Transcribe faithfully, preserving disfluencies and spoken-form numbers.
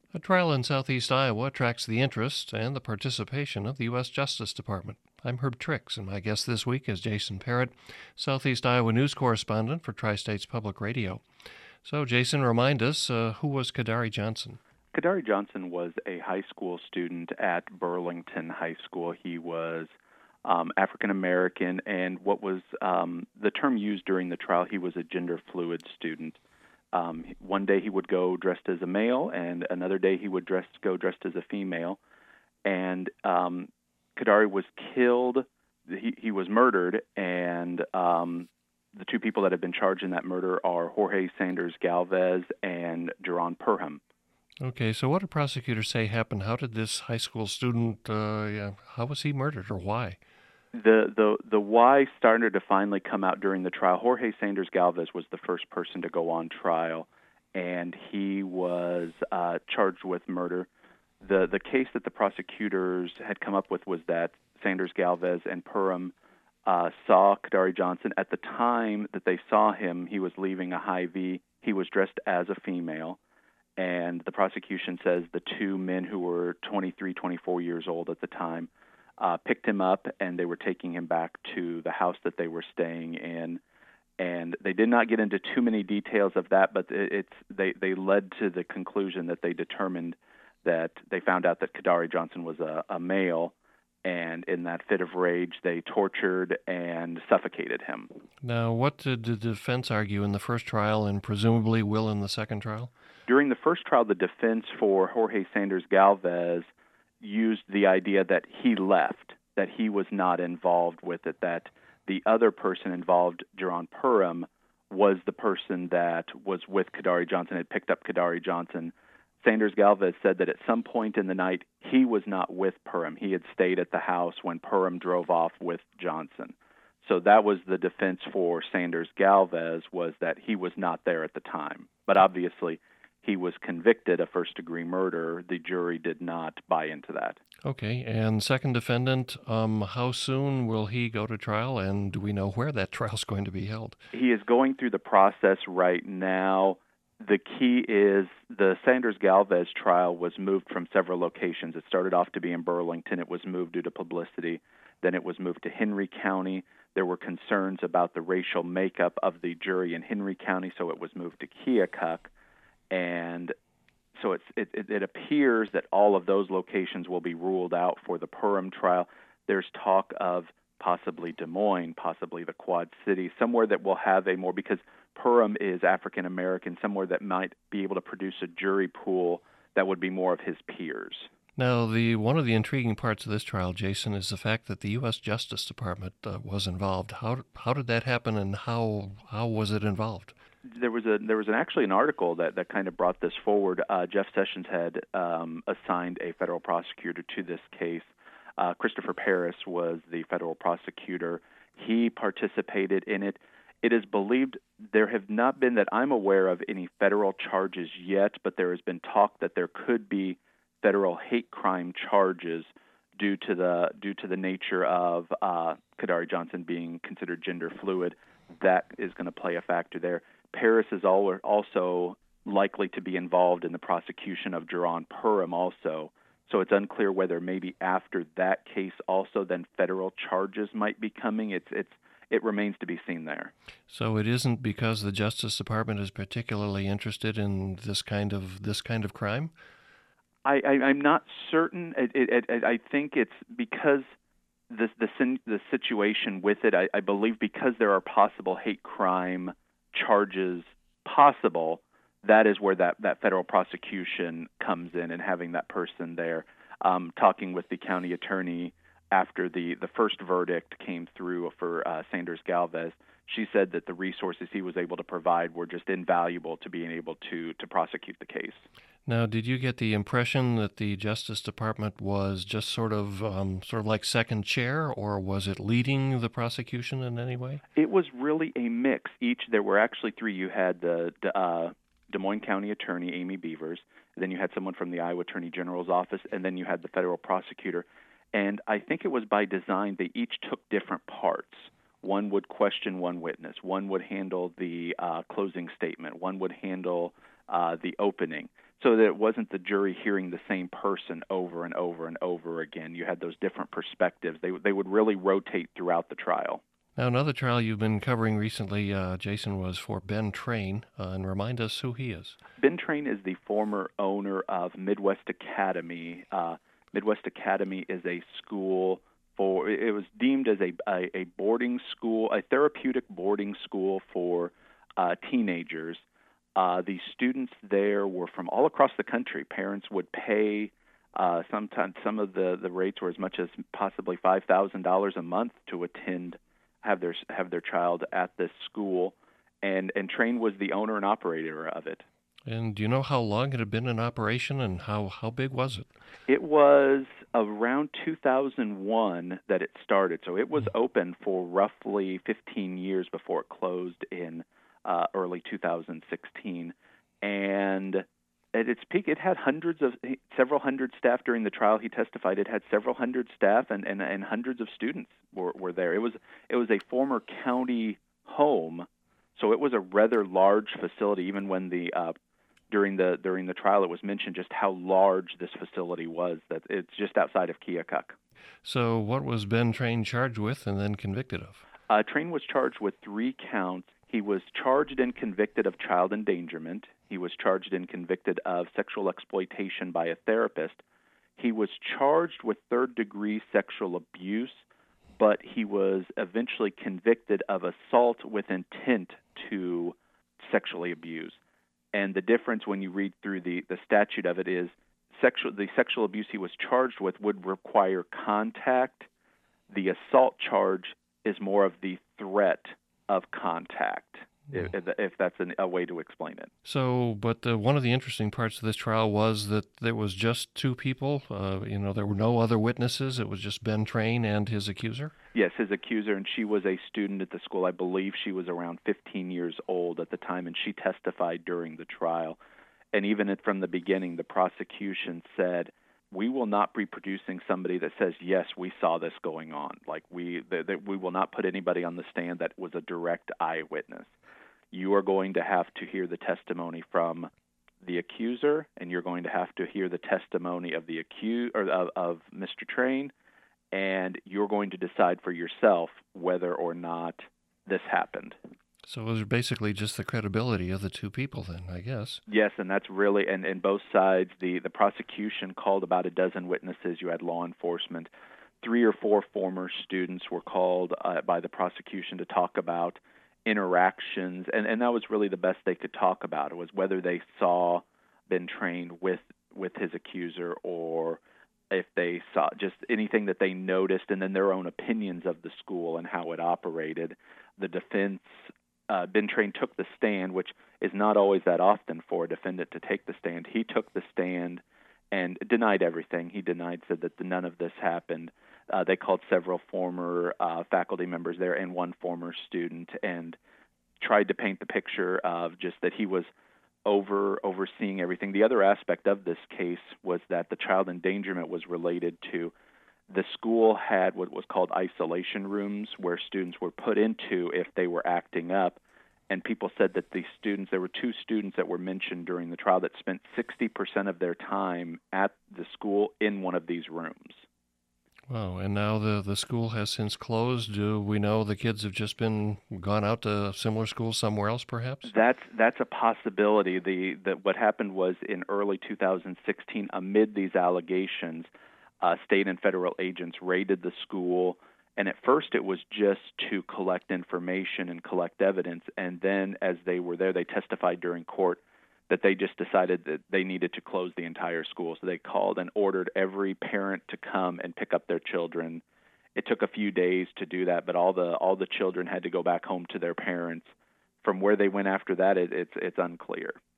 A trial in southeast Iowa attracts the interest and the participation of the U S. Justice Department. I'm Herb Trix, and my guest this week is Jason Parrott, Southeast Iowa news correspondent for Tri-States Public Radio. So, Jason, remind us, uh, who was Kadari Johnson? Kadari Johnson was a high school student at Burlington High School. He was um, African American, and what was um, the term used during the trial, he was a gender fluid student. Um, one day he would go dressed as a male, and another day he would dress go dressed as a female. And um, Kadari was killed. He, he was murdered, and um, the two people that have been charged in that murder are Jorge Sanders Galvez and Jerron Perham. Okay, so what did prosecutors say happened? How did this high school student, uh, yeah, how was he murdered, or why? The, the the why started to finally come out during the trial. Jorge Sanders Galvez was the first person to go on trial, and he was uh, charged with murder. The the case that the prosecutors had come up with was that Sanders Galvez and Perham uh, saw Kadari Johnson. At the time that they saw him, he was leaving a Hy-Vee. He was dressed as a female, and the prosecution says the two men who were twenty-three, twenty-four years old at the time Uh, picked him up, and they were taking him back to the house that they were staying in. And they did not get into too many details of that, but it, it's they, they led to the conclusion that they determined that they found out that Kadari Johnson was a, a male, and in that fit of rage, they tortured and suffocated him. Now, what did the defense argue in the first trial and presumably will in the second trial? During the first trial, the defense for Jorge Sanders Galvez used the idea that he left, that he was not involved with it, that the other person involved, Jerron Perham, was the person that was with Kadari Johnson, had picked up Kadari Johnson. Sanders Galvez said that at some point in the night, he was not with Perham. He had stayed at the house when Perham drove off with Johnson. So that was the defense for Sanders Galvez, was that he was not there at the time. But obviously, he was convicted of first-degree murder. The jury did not buy into that. Okay, and second defendant, um, how soon will he go to trial, and do we know where that trial's going to be held? He is going through the process right now. The key is the Sanders Galvez trial was moved from several locations. It started off to be in Burlington. It was moved due to publicity. Then it was moved to Henry County. There were concerns about the racial makeup of the jury in Henry County, so it was moved to Keokuk. And so it's, it, it, it appears that all of those locations will be ruled out for the Perham trial. There's talk of possibly Des Moines, possibly the Quad Cities, somewhere that will have a more, because Perham is African American, somewhere that might be able to produce a jury pool that would be more of his peers. Now, the one of the intriguing parts of this trial, Jason, is the fact that the U S. Justice Department uh, was involved. How how did that happen, and how how was it involved? There was a there was an, actually an article that, that kind of brought this forward. Uh, Jeff Sessions had um, assigned a federal prosecutor to this case. Uh, Christopher Paris was the federal prosecutor. He participated in it. It is believed there have not been, that I'm aware of, any federal charges yet, but there has been talk that there could be federal hate crime charges due to the due to the nature of uh, Kadari Johnson being considered gender fluid. That is going to play a factor there. Paris is also likely to be involved in the prosecution of Jerron Perham also. So it's unclear whether maybe after that case also then federal charges might be coming. It's it's it remains to be seen there. So it isn't because the Justice Department is particularly interested in this kind of this kind of crime? I, I, I'm not certain. It, it, it, I think it's because the the, the situation with it, I, I believe because there are possible hate crime charges possible, that is where that, that federal prosecution comes in, and having that person there. Um, talking with the county attorney after the, the first verdict came through for uh, Sanders Galvez, she said that the resources he was able to provide were just invaluable to being able to, to prosecute the case. Now, did you get the impression that the Justice Department was just sort of um, sort of like second chair, or was it leading the prosecution in any way? It was really a mix. Each there were actually three. You had the, the uh, Des Moines County Attorney Amy Beavers, then you had someone from the Iowa Attorney General's office, and then you had the federal prosecutor. And I think it was by design. They each took different parts. One would question one witness. One would handle the uh, closing statement. One would handle uh, the opening. so that it wasn't the jury hearing the same person over and over and over again. You had those different perspectives. They they would really rotate throughout the trial. Now, another trial you've been covering recently, uh, Jason, was for Ben Train, uh, and remind us who he is. Ben Train is the former owner of Midwest Academy. Uh, Midwest Academy is a school for, it was deemed as a, a, a boarding school, a therapeutic boarding school for uh, teenagers. Uh, the students there were from all across the country. Parents would pay, uh, sometimes some of the, the rates were as much as possibly five thousand dollars a month to attend, have their have their child at this school, and, and Train was the owner and operator of it. And do you know how long it had been in operation, and how, how big was it? It was around two thousand one that it started, so it was open for roughly fifteen years before it closed in uh, early two thousand sixteen. And at its peak, it had hundreds of, several hundred staff during the trial. He testified it had several hundred staff, and, and, and hundreds of students were, were there. It was it was a former county home, so it was a rather large facility. Even when the uh, during the during the trial, it was mentioned just how large this facility was. That it's just outside of Keokuk. So, what was Ben Train charged with and then convicted of? Uh, Train was charged with three counts. He was charged and convicted of child endangerment. He was charged and convicted of sexual exploitation by a therapist. He was charged with third-degree sexual abuse, but he was eventually convicted of assault with intent to sexually abuse. And the difference when you read through the, the statute of it is sexual, the sexual abuse he was charged with would require contact. The assault charge is more of the threat of contact, if, if that's an, a way to explain it. So, but uh, one of the interesting parts of this trial was that there was just two people. Uh, you know, there were no other witnesses. It was just Ben Train and his accuser? Yes, his accuser, and she was a student at the school. I believe she was around fifteen years old at the time, and she testified during the trial. And even from the beginning, the prosecution said, we will not be producing somebody that says, yes, we saw this going on. Like, we th- th- we will not put anybody on the stand that was a direct eyewitness. You are going to have to hear the testimony from the accuser, and you're going to have to hear the testimony of the accu- or of, of Mister Train, and you're going to decide for yourself whether or not this happened. So it was basically just the credibility of the two people then, I guess. Yes, and that's really, and, and both sides, the, the prosecution called about a dozen witnesses. You had law enforcement. Three or four former students were called uh, by the prosecution to talk about interactions, and, and that was really the best they could talk about. It was whether they saw Ben Train with, with his accuser, or if they saw just anything that they noticed, and then their own opinions of the school and how it operated. The defense, uh, Ben Train took the stand, which is not always that often for a defendant to take the stand. He took the stand and denied everything. He denied, said that none of this happened. Uh, they called several former uh, faculty members there and one former student, and tried to paint the picture of just that he was over overseeing everything. The other aspect of this case was that the child endangerment was related to the school had what was called isolation rooms, where students were put into if they were acting up. And people said that the students, there were two students that were mentioned during the trial that spent sixty percent of their time at the school in one of these rooms. Wow, and now the, the school has since closed. Do we know the kids have just been gone out to a similar school somewhere else, perhaps? That's that's a possibility. The, the what happened was in early two thousand sixteen, amid these allegations, uh, state and federal agents raided the school, and at first it was just to collect information and collect evidence, and then as they were there, they testified during court that they just decided that they needed to close the entire school. So they called and ordered every parent to come and pick up their children. It took a few days to do that, but all the all the children had to go back home to their parents. From where they went after that, it, it's it's unclear.